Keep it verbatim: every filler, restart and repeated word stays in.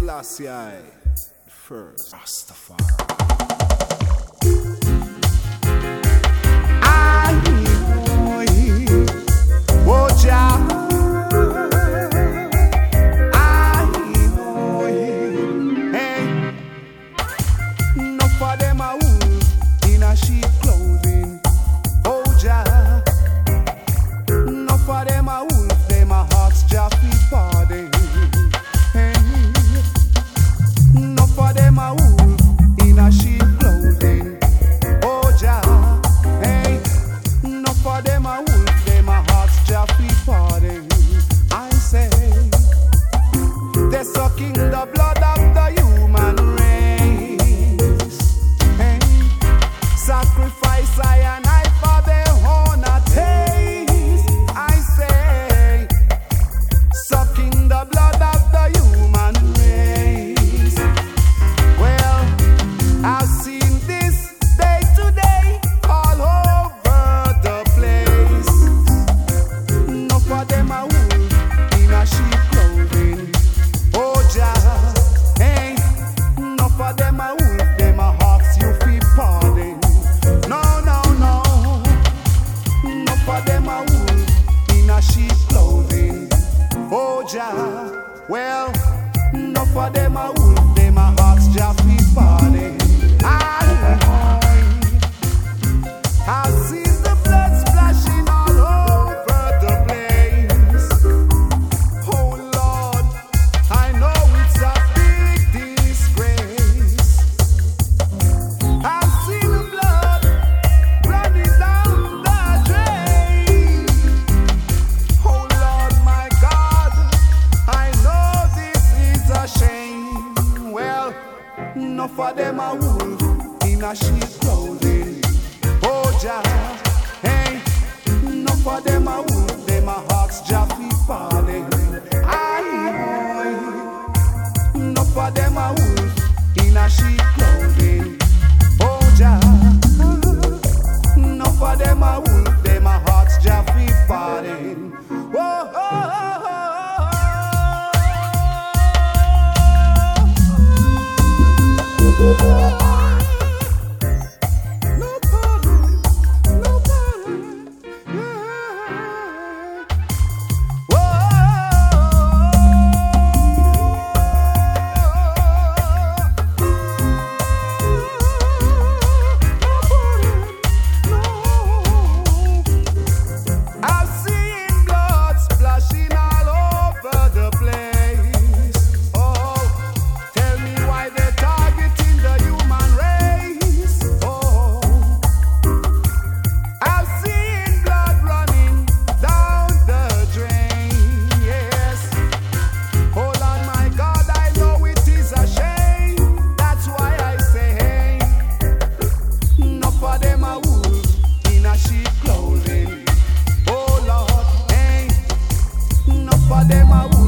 Selassie I first. Rastafari. I know Jah. Well, enough of them a wolf, them a hawks, just be party. I see the blood splashing all over the place. Oh Lord, I know it's a big disgrace. I see the blood running down the drain. Oh Lord, my God, I know this is a shame. Well, enough of them a wolf in a sheep's clothing. Oh Jah, hey, enough of them a wolf, them a hawks, just be falling. Aye, enough of them a wolf in a sheep clothing. Oh Jah, enough of them a wolf, them a hawks, just be falling. Whoa, oh, oh, oh, oh. Them a